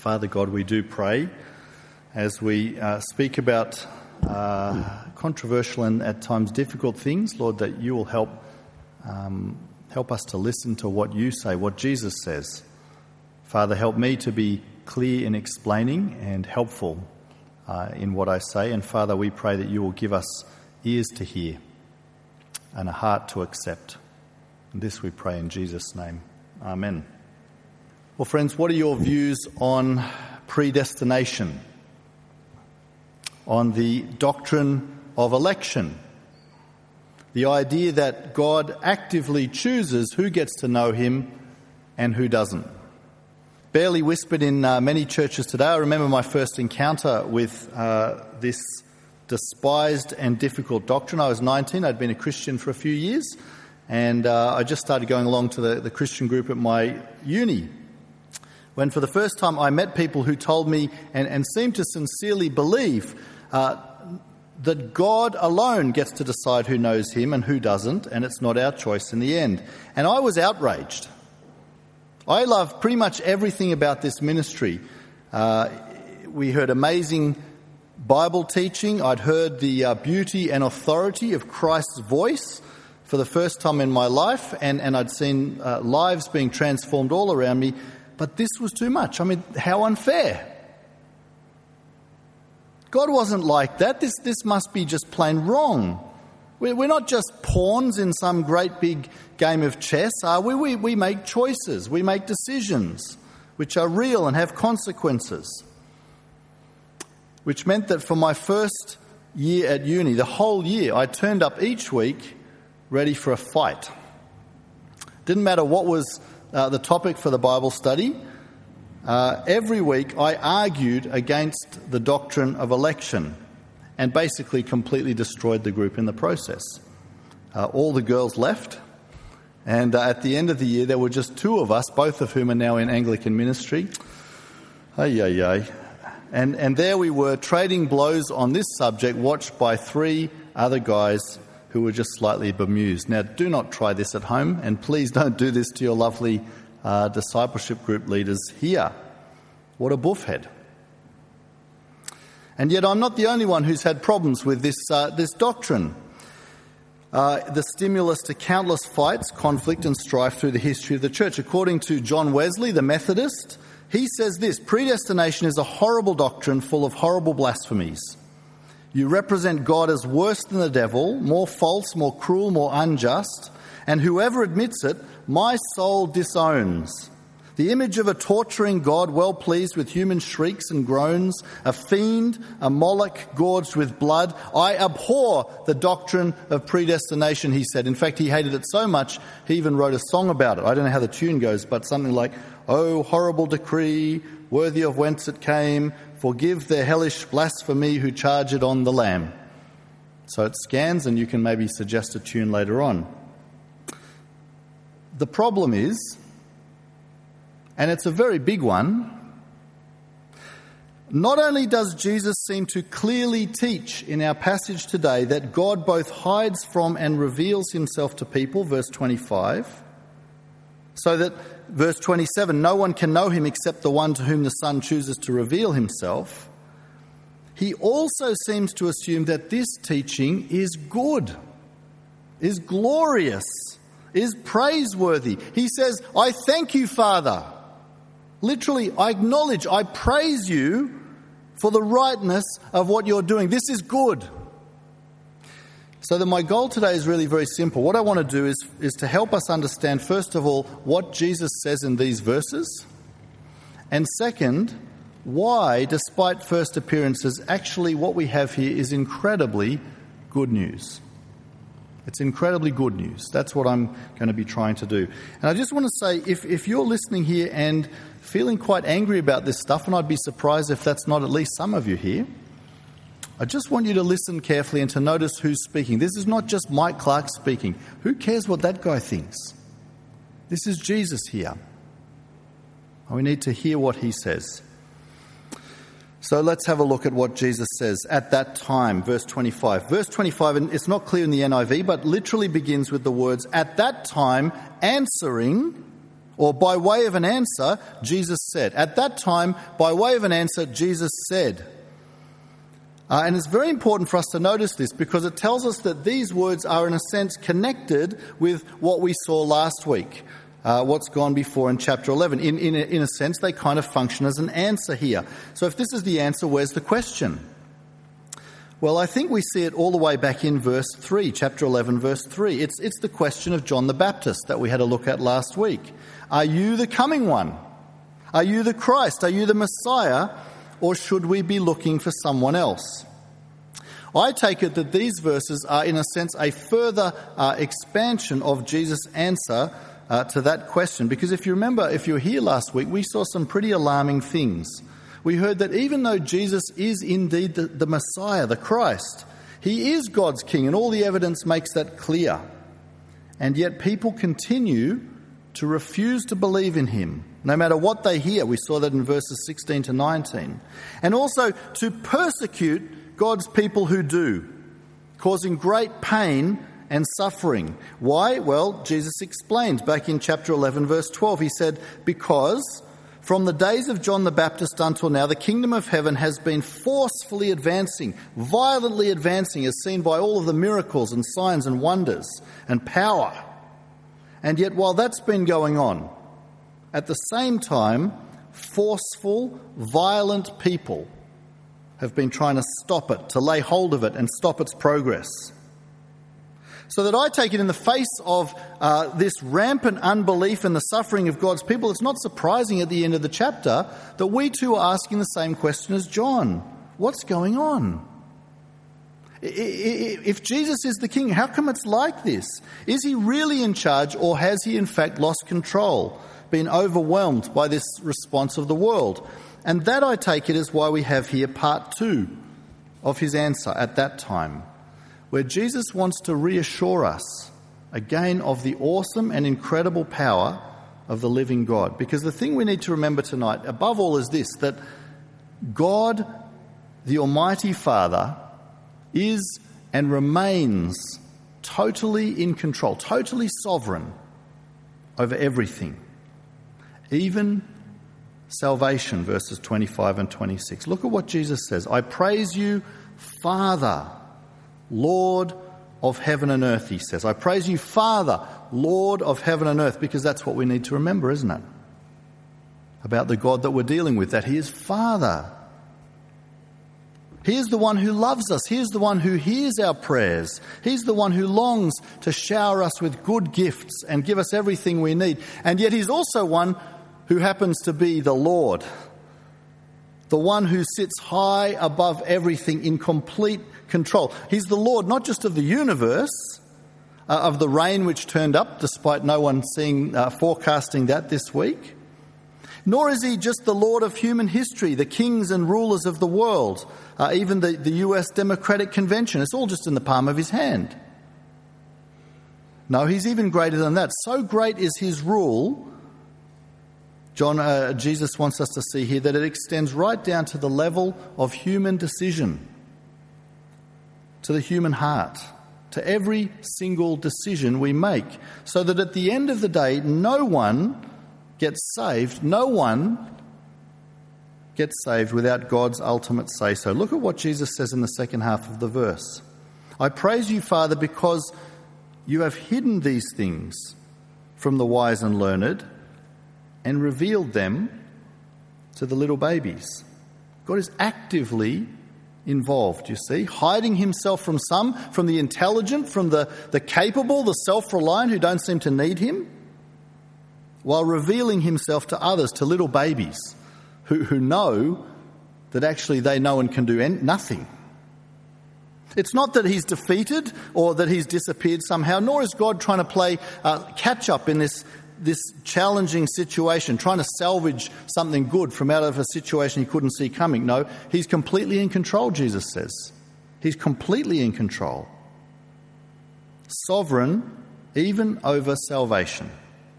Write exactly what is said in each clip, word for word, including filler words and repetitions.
Father God, we do pray as we uh, speak about uh, controversial and at times difficult things, Lord, that you will help um, help us to listen to what you say, what Jesus says. Father, help me to be clear in explaining and helpful uh, in what I say. And Father, we pray that you will give us ears to hear and a heart to accept. And this we pray in Jesus' name. Amen. Well, friends, what are your views on predestination? On the doctrine of election? The idea that God actively chooses who gets to know him and who doesn't. Barely whispered in uh, many churches today. I remember my first encounter with uh, this despised and difficult doctrine. I was nineteen. I'd been a Christian for a few years. And uh, I just started going along to the, the Christian group at my uni, when for the first time I met people who told me and, and seemed to sincerely believe uh, that God alone gets to decide who knows him and who doesn't, and it's not our choice in the end. And I was outraged. I love pretty much everything about this ministry. Uh, we heard amazing Bible teaching. I'd heard the uh, beauty and authority of Christ's voice for the first time in my life, and, and I'd seen uh, lives being transformed all around me, but this was too much. I mean, how unfair. God wasn't like that. This this must be just plain wrong. We're, we're not just pawns in some great big game of chess, are we? We, we make choices, we make decisions which are real and have consequences. Which meant that for my first year at uni, the whole year, I turned up each week ready for a fight. Didn't matter what was uh, the topic for the Bible study. Uh, every week I argued against the doctrine of election and basically completely destroyed the group in the process. Uh, all the girls left, and uh, at the end of the year there were just two of us, both of whom are now in Anglican ministry. Ay, ay, ay. And, and there we were trading blows on this subject, watched by three other guys who were just slightly bemused. Now, do not try this at home, and please don't do this to your lovely uh, discipleship group leaders here. What a buffhead. And yet I'm not the only one who's had problems with this, uh, this doctrine. Uh, the stimulus to countless fights, conflict and strife through the history of the church. According to John Wesley, the Methodist, he says this: predestination is a horrible doctrine full of horrible blasphemies. You represent God as worse than the devil, more false, more cruel, more unjust, and whoever admits it, my soul disowns. The image of a torturing God well pleased with human shrieks and groans, a fiend, a Moloch gorged with blood. I abhor the doctrine of predestination, he said. In fact, he hated it so much, he even wrote a song about it. I don't know how the tune goes, but something like, "Oh, horrible decree, worthy of whence it came, forgive their hellish blasphemy who charge it on the Lamb." So it scans, and you can maybe suggest a tune later on. The problem is, and it's a very big one, not only does Jesus seem to clearly teach in our passage today that God both hides from and reveals himself to people, verse twenty-five, so that, verse twenty-seven, no one can know him except the one to whom the Son chooses to reveal himself. He also seems to assume that this teaching is good, is glorious, is praiseworthy. He says, I thank you, Father. Literally, I acknowledge, I praise you for the rightness of what you're doing. This is good. So that my goal today is really very simple. What I want to do is, is to help us understand, first of all, what Jesus says in these verses. And second, why, despite first appearances, actually what we have here is incredibly good news. It's incredibly good news. That's what I'm going to be trying to do. And I just want to say, if, if you're listening here and feeling quite angry about this stuff, and I'd be surprised if that's not at least some of you here, I just want you to listen carefully and to notice who's speaking. This is not just Mike Clark speaking. Who cares what that guy thinks? This is Jesus here. And we need to hear what he says. So let's have a look at what Jesus says at that time, verse twenty-five. Verse twenty-five, and it's not clear in the N I V, but literally begins with the words, at that time, answering Or by way of an answer, Jesus said. At that time, by way of an answer, Jesus said. Uh, and it's very important for us to notice this because it tells us that these words are in a sense connected with what we saw last week, uh, what's gone before in chapter eleven. In, in, a, in a sense, they kind of function as an answer here. So if this is the answer, where's the question? Well, I think we see it all the way back in verse three, chapter eleven, verse three. It's, it's the question of John the Baptist that we had a look at last week. Are you the coming one? Are you the Christ? Are you the Messiah? Or should we be looking for someone else? I take it that these verses are, in a sense, a further uh, expansion of Jesus' answer uh, to that question. Because if you remember, if you were here last week, we saw some pretty alarming things. We heard that even though Jesus is indeed the, the Messiah, the Christ, he is God's King, and all the evidence makes that clear. And yet people continue to refuse to believe in him, no matter what they hear. We saw that in verses sixteen to nineteen. And also to persecute God's people who do, causing great pain and suffering. Why? Well, Jesus explained back in chapter eleven, verse twelve. He said, because from the days of John the Baptist until now, the kingdom of heaven has been forcefully advancing, violently advancing, as seen by all of the miracles and signs and wonders and power. And yet, while that's been going on, at the same time, forceful, violent people have been trying to stop it, to lay hold of it and stop its progress. So that I take it in the face of uh, this rampant unbelief and the suffering of God's people, it's not surprising at the end of the chapter that we too are asking the same question as John. What's going on? If Jesus is the king, how come it's like this? Is he really in charge, or has he in fact lost control, been overwhelmed by this response of the world? And that, I take it, is why we have here part two of his answer at that time, where Jesus wants to reassure us again of the awesome and incredible power of the living God. Because the thing we need to remember tonight, above all, is this, that God, the Almighty Father, is and remains totally in control, totally sovereign over everything, even salvation, verses twenty-five and twenty-six. Look at what Jesus says. I praise you, Father, Lord of heaven and earth, he says. I praise you, Father, Lord of heaven and earth, because that's what we need to remember, isn't it? About the God that we're dealing with, that he is Father. He is the one who loves us. He is the one who hears our prayers. He's the one who longs to shower us with good gifts and give us everything we need. And yet he's also one who happens to be the Lord, the one who sits high above everything in complete control. He's the Lord not just of the universe, uh, of the rain which turned up, despite no one seeing uh, forecasting that this week, nor is he just the Lord of human history, the kings and rulers of the world, uh, even the, the U S Democratic Convention. It's all just in the palm of his hand. No, he's even greater than that. So great is his rule, John, uh, Jesus wants us to see here, that it extends right down to the level of human decision, to the human heart, to every single decision we make, so that at the end of the day, no one gets saved, no one gets saved without God's ultimate say-so. Look at what Jesus says in the second half of the verse. I praise you, Father, because you have hidden these things from the wise and learned and revealed them to the little babies. God is actively involved, you see, hiding himself from some, from the intelligent, from the, the capable, the self-reliant who don't seem to need him, while revealing himself to others, to little babies who, who know that actually they know and can do nothing. It's not that he's defeated or that he's disappeared somehow, nor is God trying to play uh, catch-up in this, this challenging situation, trying to salvage something good from out of a situation he couldn't see coming. No, he's completely in control, Jesus says. He's completely in control. Sovereign even over salvation.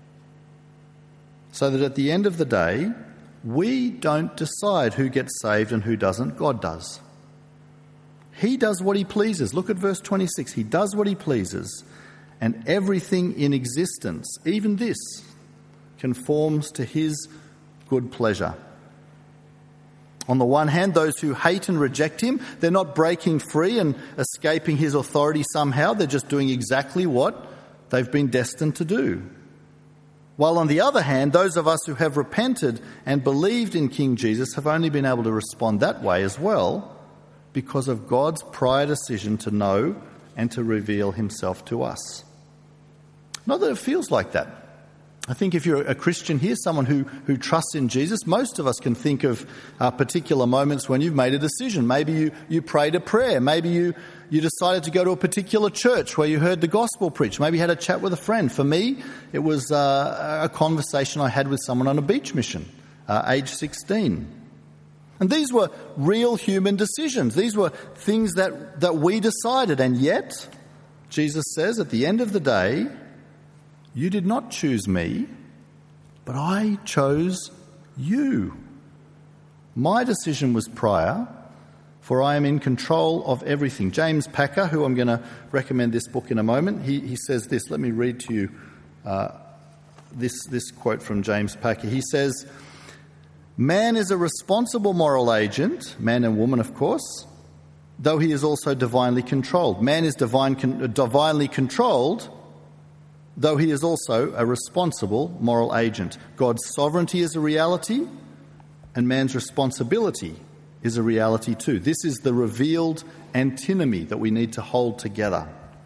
So that at the end of the day, we don't decide who gets saved and who doesn't. God does. He does what he pleases. Look at verse twenty-six. He does what he pleases. And everything in existence, even this, conforms to his good pleasure. On the one hand, those who hate and reject him, they're not breaking free and escaping his authority somehow. They're just doing exactly what they've been destined to do. While on the other hand, those of us who have repented and believed in King Jesus have only been able to respond that way as well because of God's prior decision to know and to reveal himself to us. Not that it feels like that. I think if you're a Christian here, someone who, who trusts in Jesus, most of us can think of uh, particular moments when you've made a decision. Maybe you, you prayed a prayer. Maybe you, you decided to go to a particular church where you heard the gospel preached. Maybe you had a chat with a friend. For me, it was uh, a conversation I had with someone on a beach mission, uh, age sixteen. And these were real human decisions. These were things that, that we decided. And yet, Jesus says at the end of the day, you did not choose me, but I chose you. My decision was prior, for I am in control of everything. James Packer, who I'm going to recommend this book in a moment, he, he says this. Let me read to you uh, this, this quote from James Packer. He says, "Man is a responsible moral agent, man and woman, of course, though he is also divinely controlled. Man is divine, con- divinely controlled, though he is also a responsible moral agent. God's sovereignty is a reality, and man's responsibility is a reality too. This is the revealed antinomy that we need to hold together."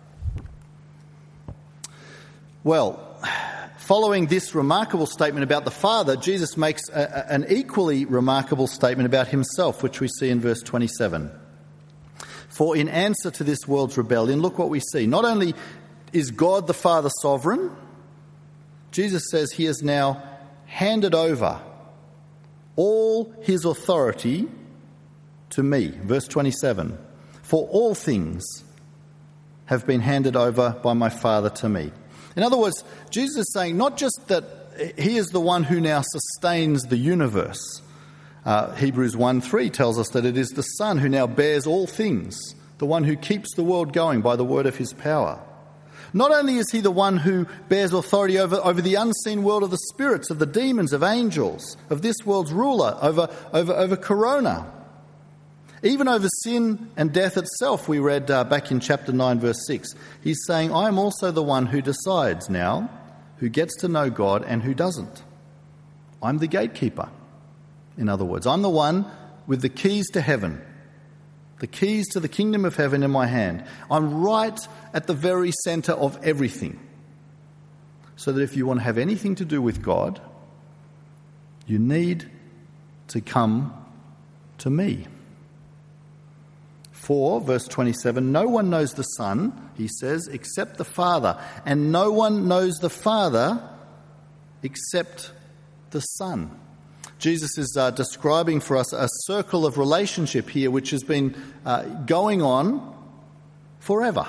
Well, following this remarkable statement about the Father, Jesus makes a, a, an equally remarkable statement about himself, which we see in verse twenty-seven. "For in answer to this world's rebellion," look what we see. Not only is God the Father sovereign, Jesus says he has now handed over all his authority to me. Verse twenty-seven, "For all things have been handed over by my Father to me." In other words, Jesus is saying not just that he is the one who now sustains the universe. Uh, Hebrews one three tells us that it is the Son who now bears all things, the one who keeps the world going by the word of his power. Not only is he the one who bears authority over, over the unseen world of the spirits, of the demons, of angels, of this world's ruler, over, over, over Corona, even over sin and death itself, we read uh, back in chapter nine, verse six. He's saying, I am also the one who decides now who gets to know God and who doesn't. I'm the gatekeeper, in other words. I'm the one with the keys to heaven. The keys to the kingdom of heaven in my hand. I'm right at the very centre of everything. So that if you want to have anything to do with God, you need to come to me. For, verse twenty-seven, "No one knows the Son," he says, "except the Father. And no one knows the Father except the Son." Jesus is uh, describing for us a circle of relationship here which has been uh, going on forever.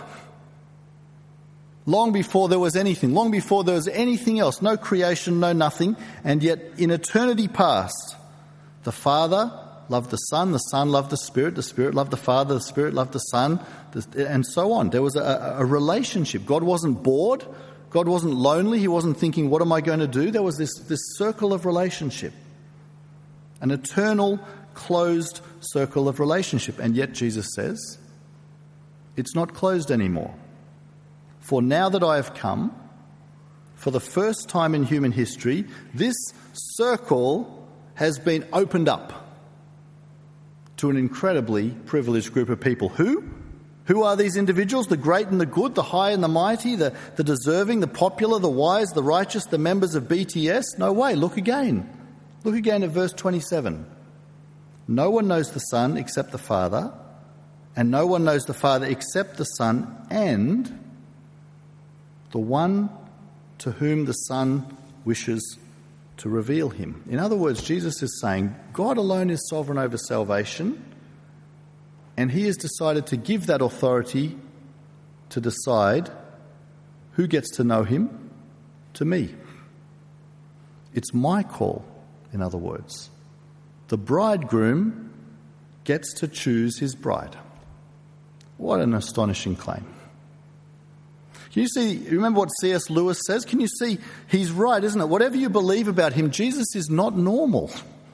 Long before there was anything, long before there was anything else, no creation, no nothing, and yet in eternity past, the Father loved the Son, the Son loved the Spirit, the Spirit loved the Father, the Spirit loved the Son, and so on. There was a, a relationship. God wasn't bored. God wasn't lonely. He wasn't thinking, what am I going to do? There was this, this circle of relationship. An eternal, closed circle of relationship. And yet Jesus says, it's not closed anymore. For now that I have come, for the first time in human history, this circle has been opened up to an incredibly privileged group of people. Who? Who are these individuals? The great and the good, the high and the mighty, the, the deserving, the popular, the wise, the righteous, the members of B T S? No way. Look again. Look again at verse twenty-seven. "No one knows the Son except the Father, and no one knows the Father except the Son and the one to whom the Son wishes to reveal him." In other words, Jesus is saying God alone is sovereign over salvation, and he has decided to give that authority to decide who gets to know him to me. It's my call, in other words. The bridegroom gets to choose his bride. What an astonishing claim. Can you see, remember what C S Lewis says? Can you see, he's right, isn't it? Whatever you believe about him, Jesus is not normal.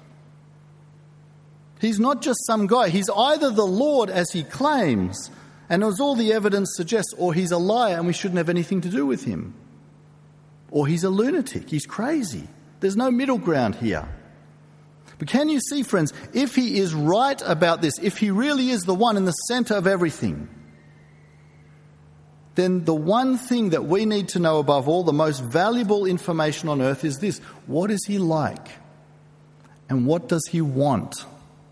He's not just some guy. He's either the Lord as he claims, and as all the evidence suggests, or he's a liar and we shouldn't have anything to do with him. Or he's a lunatic. He's crazy. There's no middle ground here. But can you see, friends, if he is right about this, if he really is the one in the center of everything, then the one thing that we need to know above all, the most valuable information on earth is this: what is he like? And what does he want?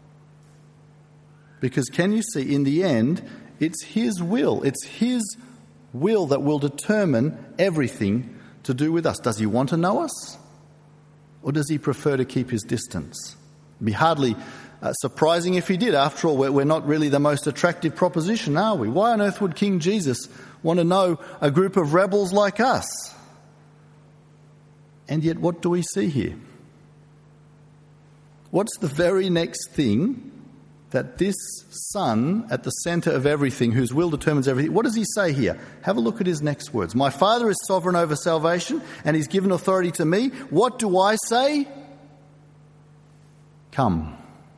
Because can you see, in the end, it's his will. It's his will that will determine everything to do with us. Does he want to know us? Or does he prefer to keep his distance? It'd be hardly uh, surprising if he did. After all, we're, we're not really the most attractive proposition, are we? Why on earth would King Jesus want to know a group of rebels like us? And yet, what do we see here? What's the very next thing that this Son at the centre of everything, whose will determines everything, what does he say here? Have a look at his next words. My Father is sovereign over salvation, and he's given authority to me. What do I say? Come,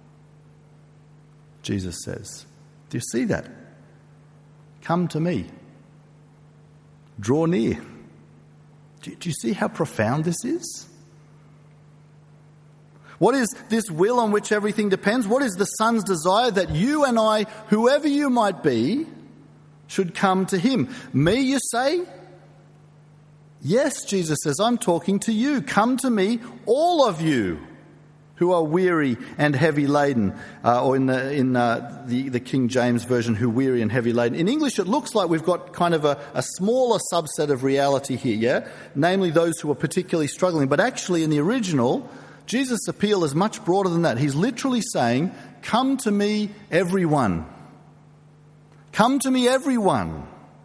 Jesus says. Do you see that? Come to me. Draw near. Do, do you see how profound this is? What is this will on which everything depends? What is the Son's desire? That you and I, whoever you might be, should come to him. Me, you say? Yes, Jesus says, I'm talking to you. Come to me, all of you who are weary and heavy laden. Uh, or in, the, in uh, the, the King James Version, who weary and heavy laden. In English, it looks like we've got kind of a, a smaller subset of reality here, yeah? Namely those who are particularly struggling. But actually, in the original, Jesus' appeal is much broader than that. He's literally saying, come to me, everyone. Come to me, everyone.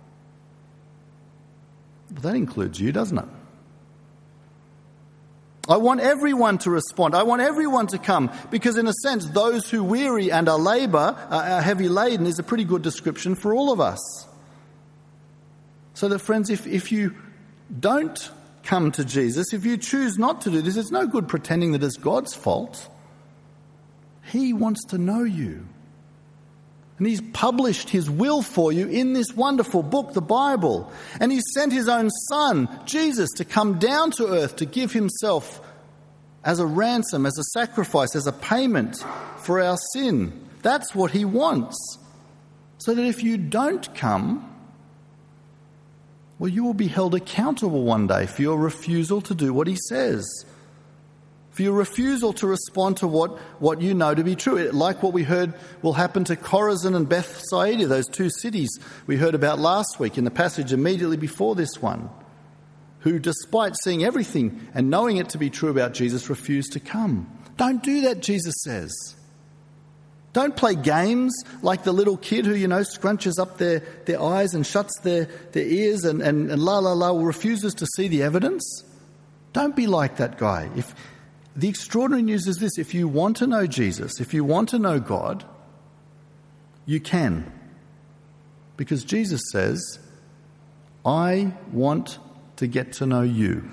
Well, that includes you, doesn't it? I want everyone to respond. I want everyone to come, because in a sense, those who weary and are labour, are heavy laden, is a pretty good description for all of us. So that, friends, if, if you don't come to Jesus, if you choose not to do this, it's no good pretending that it's God's fault. He wants to know you. And he's published his will for you in this wonderful book, the Bible. And he sent his own Son, Jesus, to come down to earth to give himself as a ransom, as a sacrifice, as a payment for our sin. That's what he wants. So that if you don't come, well, you will be held accountable one day for your refusal to do what he says. For your refusal to respond to what, what you know to be true. Like what we heard will happen to Chorazin and Bethsaida, those two cities we heard about last week in the passage immediately before this one, who, despite seeing everything and knowing it to be true about Jesus, refused to come. Don't do that, Jesus says. Don't play games like the little kid who, you know, scrunches up their, their eyes and shuts their, their ears and, and, and la la la refuses to see the evidence. Don't be like that guy. If the extraordinary news is this: if you want to know Jesus, if you want to know God, you can. Because Jesus says, I want to get to know you.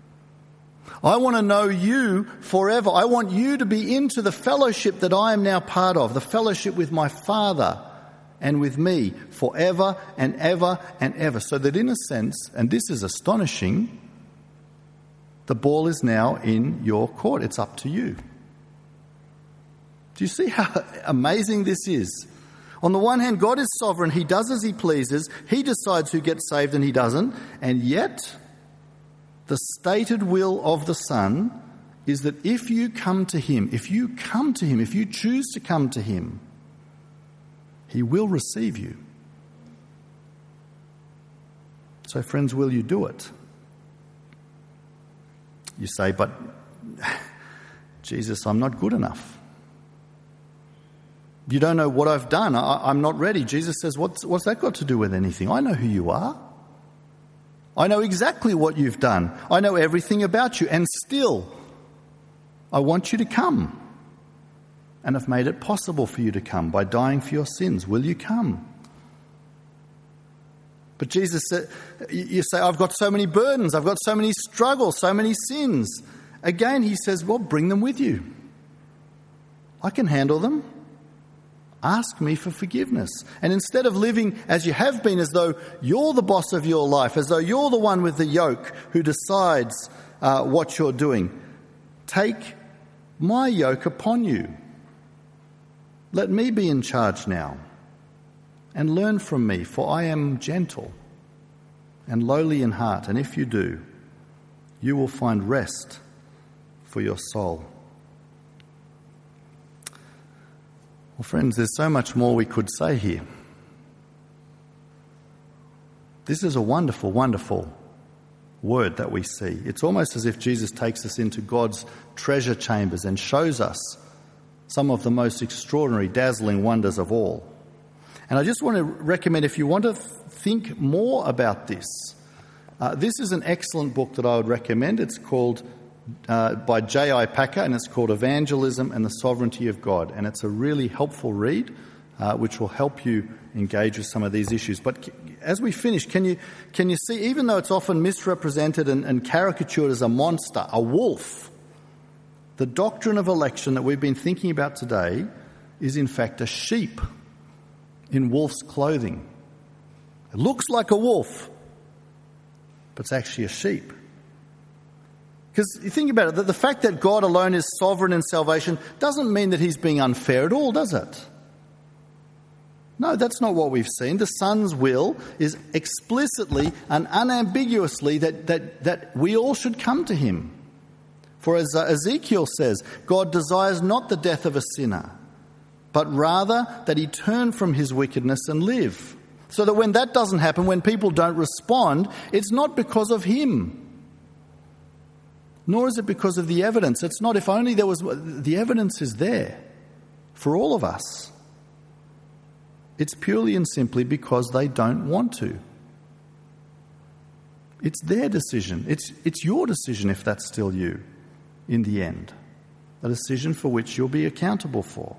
I want to know you forever. I want you to be into the fellowship that I am now part of, the fellowship with my Father and with me forever and ever and ever. So that in a sense, and this is astonishing, the ball is now in your court. It's up to you. Do you see how amazing this is? On the one hand, God is sovereign. He does as he pleases. He decides who gets saved and he doesn't. And yet, the stated will of the Son is that if you come to him, if you come to him, if you choose to come to him, he will receive you. So, friends, will you do it? You say, but Jesus, I'm not good enough. You don't know what I've done. I, I'm not ready. Jesus says, what's, what's that got to do with anything? I know who you are. I know exactly what you've done. I know everything about you. And still, I want you to come. And I've made it possible for you to come by dying for your sins. Will you come? But Jesus said, you say, I've got so many burdens, I've got so many struggles, so many sins. Again, he says, well, bring them with you. I can handle them. Ask me for forgiveness. And instead of living as you have been, as though you're the boss of your life, as though you're the one with the yoke who decides uh, what you're doing, take my yoke upon you. Let me be in charge now. And learn from me, for I am gentle and lowly in heart. And if you do, you will find rest for your soul. Well, friends, there's so much more we could say here. This is a wonderful, wonderful word that we see. It's almost as if Jesus takes us into God's treasure chambers and shows us some of the most extraordinary, dazzling wonders of all. And I just want to recommend, if you want to think more about this, uh, this is an excellent book that I would recommend. It's called, uh, by J I Packer, and it's called Evangelism and the Sovereignty of God. And it's a really helpful read, uh, which will help you engage with some of these issues. But as we finish, can you can you see, even though it's often misrepresented and, and caricatured as a monster, a wolf, the doctrine of election that we've been thinking about today is in fact a sheep in wolf's clothing. It looks like a wolf, but it's actually a sheep. Because you think about it, that the fact that God alone is sovereign in salvation doesn't mean that he's being unfair at all, does it? No, that's not what we've seen. The Son's will is explicitly and unambiguously that, that, that we all should come to him. For as Ezekiel says, God desires not the death of a sinner, but rather that he turn from his wickedness and live. So that when that doesn't happen, when people don't respond, it's not because of him. Nor is it because of the evidence. It's not, if only there was, the evidence is there for all of us. It's purely and simply because they don't want to. It's their decision. It's, it's your decision, if that's still you, in the end. A decision for which you'll be accountable for.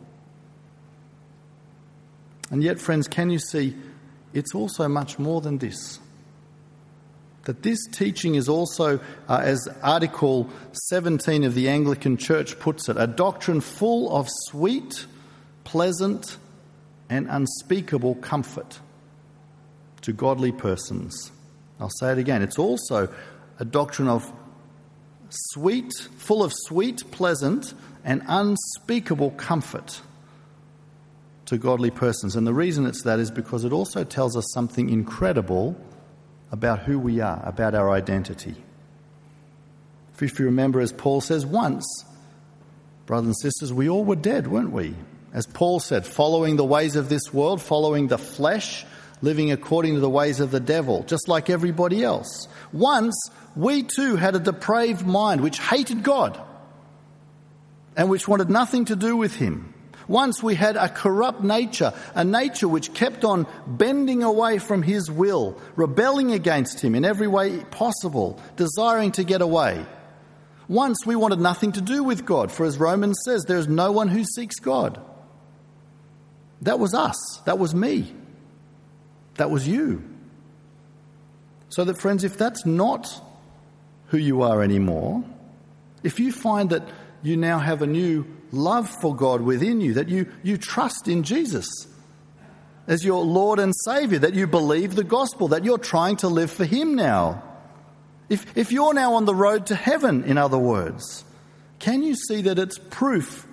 And yet, friends, can you see, it's also much more than this. That this teaching is also, uh, as Article seventeen of the Anglican Church puts it, a doctrine full of sweet, pleasant, and unspeakable comfort to godly persons. I'll say it again. It's also a doctrine of sweet, full of sweet, pleasant, and unspeakable comfort to godly persons. And the reason it's that is because it also tells us something incredible about who we are, about our identity. If you remember, as Paul says, once, brothers and sisters, we all were dead, weren't we? As Paul said, following the ways of this world, following the flesh, living according to the ways of the devil, just like everybody else. Once, we too had a depraved mind which hated God and which wanted nothing to do with him. Once we had a corrupt nature, a nature which kept on bending away from his will, rebelling against him in every way possible, desiring to get away. Once we wanted nothing to do with God, for as Romans says, there is no one who seeks God. That was us. That was me. That was you. So that, friends, if that's not who you are anymore, if you find that you now have a new love for God within you, that you, you trust in Jesus as your Lord and Saviour, that you believe the gospel, that you're trying to live for him now. If, if you're now on the road to heaven, in other words, can you see that it's proof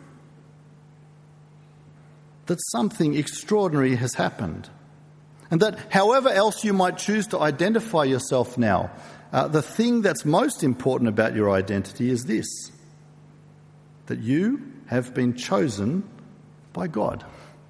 that something extraordinary has happened? And that however else you might choose to identify yourself now, uh, the thing that's most important about your identity is this: that you have been chosen by God.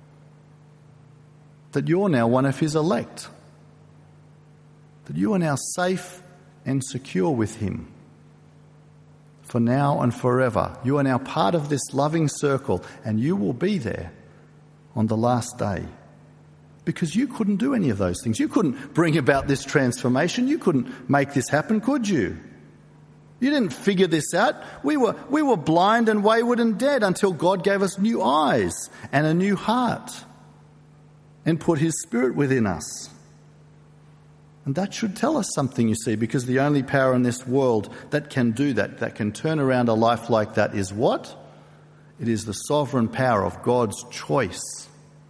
That you're now one of his elect. That you are now safe and secure with him. For now and forever. You are now part of this loving circle, and you will be there on the last day. Because you couldn't do any of those things. You couldn't bring about this transformation. You couldn't make this happen, could you? You didn't figure this out. We were, we were blind and wayward and dead until God gave us new eyes and a new heart and put his Spirit within us. And that should tell us something, you see, because the only power in this world that can do that, that can turn around a life like that is what? It is the sovereign power of God's choice.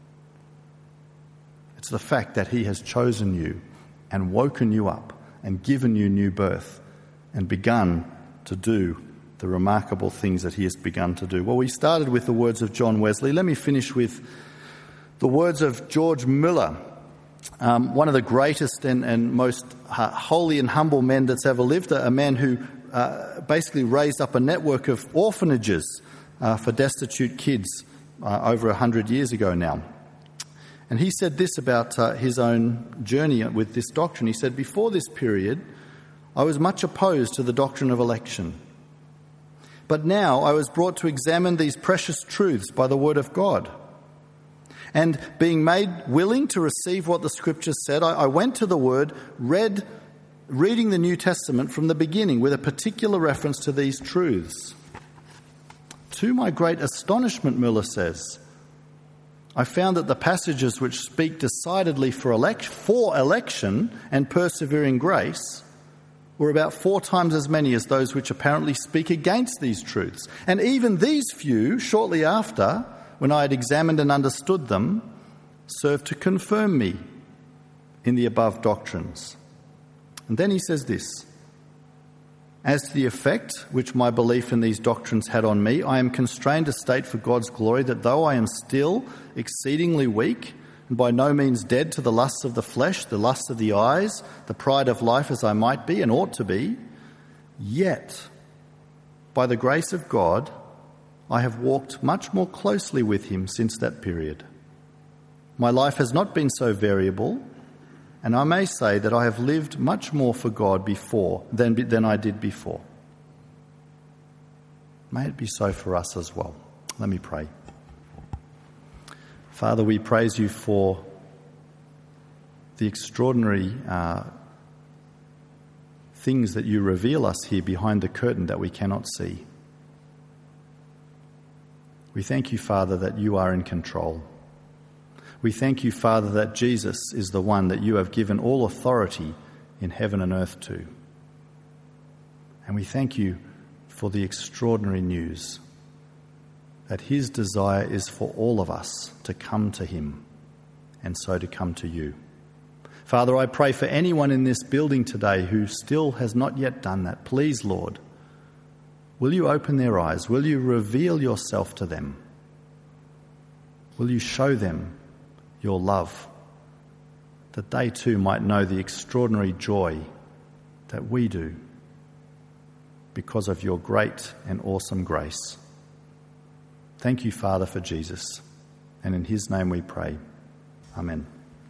It's the fact that he has chosen you and woken you up and given you new birth and begun to do the remarkable things that he has begun to do. Well, we started with the words of John Wesley. Let me finish with the words of George Muller, um, one of the greatest and, and most uh, holy and humble men that's ever lived, a, a man who uh, basically raised up a network of orphanages uh, for destitute kids uh, over a hundred years ago now. And he said this about uh, his own journey with this doctrine. He said, "Before this period, I was much opposed to the doctrine of election. But now I was brought to examine these precious truths by the word of God. And being made willing to receive what the Scriptures said, I, I went to the Word, read, reading the New Testament from the beginning with a particular reference to these truths. To my great astonishment," Muller says, "I found that the passages which speak decidedly for, elect- for election and persevering grace were about four times as many as those which apparently speak against these truths. And even these few, shortly after, when I had examined and understood them, served to confirm me in the above doctrines." And then he says this, "As to the effect which my belief in these doctrines had on me, I am constrained to state for God's glory that though I am still exceedingly weak and by no means dead to the lusts of the flesh, the lusts of the eyes, the pride of life as I might be and ought to be, yet by the grace of God I have walked much more closely with him since that period. My life has not been so variable, and I may say that I have lived much more for God before than, than I did before." May it be so for us as well. Let me pray. Father, we praise you for the extraordinary uh, things that you reveal us here behind the curtain that we cannot see. We thank you, Father, that you are in control. We thank you, Father, that Jesus is the one that you have given all authority in heaven and earth to. And we thank you for the extraordinary news that his desire is for all of us to come to him and so to come to you. Father, I pray for anyone in this building today who still has not yet done that. Please, Lord, will you open their eyes? Will you reveal yourself to them? Will you show them your love, that they too might know the extraordinary joy that we do because of your great and awesome grace. Thank you, Father, for Jesus, and in his name we pray. Amen.